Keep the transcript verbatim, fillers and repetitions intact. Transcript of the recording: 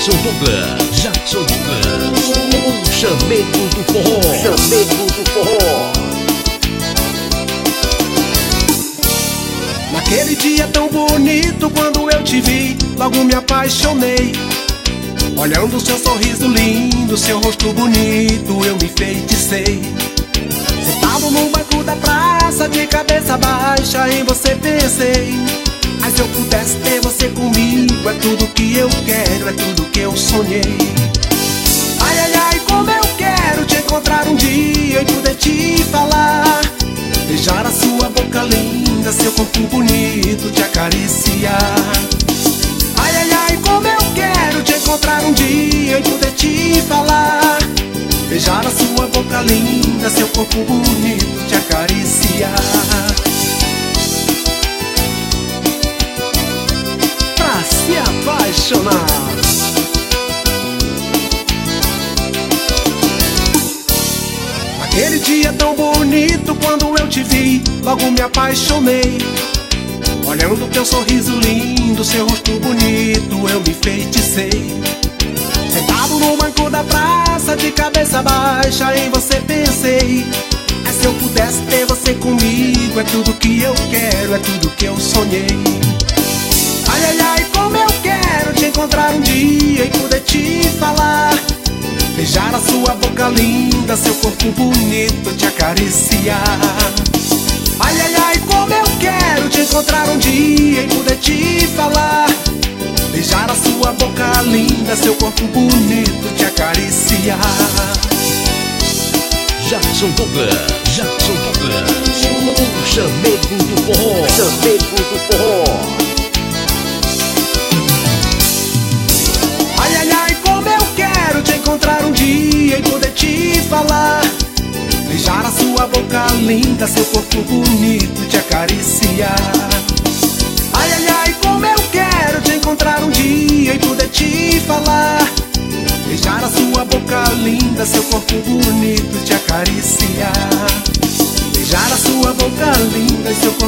Jackson Douglas, Jackson Douglas, o chamego do forró, chamego do forró. Naquele dia tão bonito, quando eu te vi, logo me apaixonei. Olhando seu sorriso lindo, seu rosto bonito, eu me enfeiticei. Sentado no banco da praça, de cabeça baixa, em você pensei. Mas se eu pudesse ter você comigo, é tudo que eu quero, é tudo que eu sonhei. Ai, ai, ai, como eu quero te encontrar um dia e poder te falar. Beijar a sua boca linda, seu corpo bonito, te acariciar. Ai, ai, ai, como eu quero te encontrar um dia e poder te falar. Beijar a sua boca linda, seu corpo bonito, te acariciar. Pra se apaixonar. Aquele dia tão bonito, quando eu te vi, logo me apaixonei. Olhando teu sorriso lindo, seu rosto bonito, eu me enfeiticei. Sentado no banco da praça, de cabeça baixa, em você pensei. É, se eu pudesse ter você comigo, é tudo que eu quero, é tudo que eu sonhei. Ai, ai, ai, como eu quero te encontrar um dia e poder te falar. Beijar a sua boca linda, seu corpo bonito, te acariciar. Ai, ai, ai, como eu quero te encontrar um dia e poder te falar. Beijar a sua boca linda, seu corpo bonito, te acariciar. Jackson Douglas, Jackson Douglas, o chamego do forró, chamego do forró. Ai, ai, ai, como eu quero te encontrar um dia e poder te falar. Beijar a sua boca linda, seu corpo bonito, te acariciar. Ai, ai, ai, como eu quero te encontrar um dia e poder te falar. Beijar a sua boca linda, seu corpo bonito, te acariciar. Beijar a sua boca linda e seu corpo